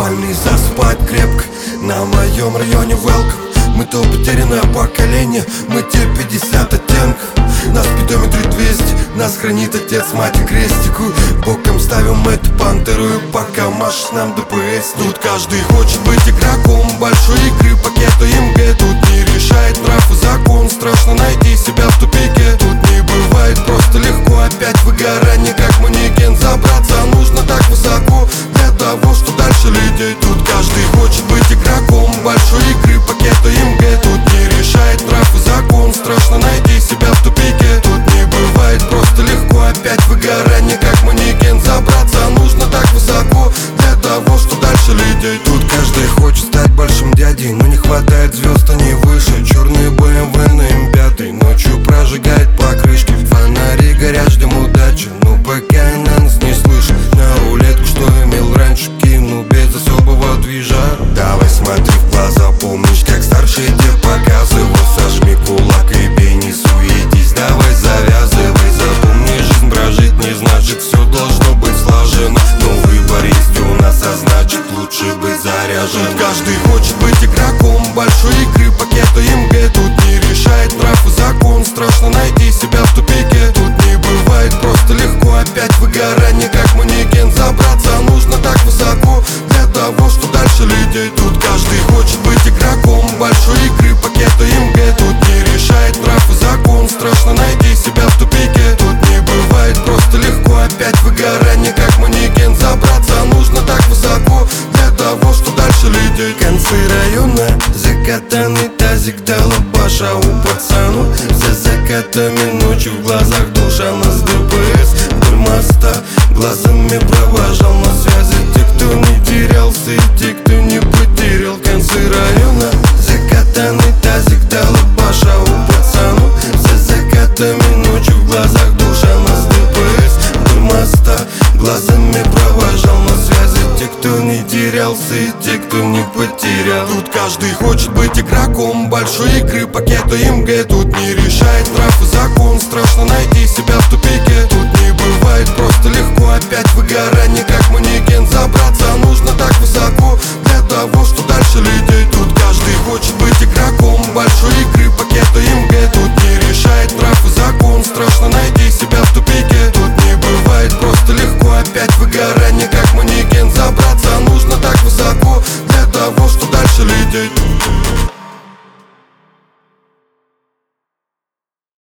Больные засыпают крепко на моем районе welcome. Мы то потерянное поколение, мы те 50 оттенков. На спидометре 200, нас хранит отец, мать и крестику. Боком ставим эту пантеру, и пока машешь нам ДПС. Тут каждый хочет быть игроком большой игры, пакета МГ. Тут не решает нрав и закон, страшно найти себя в тупике. Тут не бывает просто легко, опять выгорание, как манекен. Забраться нужно так высоко для того, что дальше лететь. Тут каждый хочет быть игроком большой игры, пакета МГ. Тут не решает нрав и закон, страшно найти себя в тупике. Тут не бывает просто легко, опять выгорание, как манекен. Забраться нужно так высоко для того, что дальше лететь. Тут каждый хочет стать большим дядей, но не хватает звезд, они выше. Черные BMW на М5 ночью прожигает покрышки. Фонари горят, ждем удачи, но пока она нас не слышит. На рулетку, что имел раньше, кину без особого движа. Давай смотри в глаза, помнишь, как старший дед показывал. Сожми кулак и бей, не суетись, давай завязывай. Запомни, жизнь прожить не значит все должно быть слажено. Но выбор есть у нас, а значит лучше быть заряжен. Каждый хочет быть игроком большой игры, пакета МГ. Тут не решает нрав и закон, страшно найти себя в тупике. Тут не бывает просто легко, опять выгорание, как манекен. Забраться нужно так высоко для того, что дальше лететь. Тут каждый хочет быть игроком большой игры, пакета МГ. Тут не решает нрав и закон, страшно найти себя в тупике. Тут не бывает просто легко, опять выгорание, как манекен. Забраться нужно так высоко для того, что дальше лететь. Концы района, закатанный тазик, дала баша у пацану. За закатами ночи в глазах душа, нас ДПС вдоль моста глазами провожал на связи. Те, кто не терялся, и те, кто не потерял. Концы района, закатанный тазик, дала баша у пацану. За закатами ночи в глазах душа, нас ДПС вдоль моста глазами провожал на связи. Те, кто не терялся, и те, кто не потерял. Тут каждый хочет быть игроком большой игры, пакета МГ. Тут не решает нрав и закон, страшно найти себя в тупике. Тут не бывает просто легко, опять выгорание, как манекен. Забраться нужно так высоко для того, что дальше лететь. Тут каждый хочет быть игроком большой игры, пакета МГ. Тут не решает нрав и закон, страшно найти себя в тупике. Тут не бывает просто легко, опять выгорание, как манекен. Забраться нужно так высоко для того, что дальше лететь.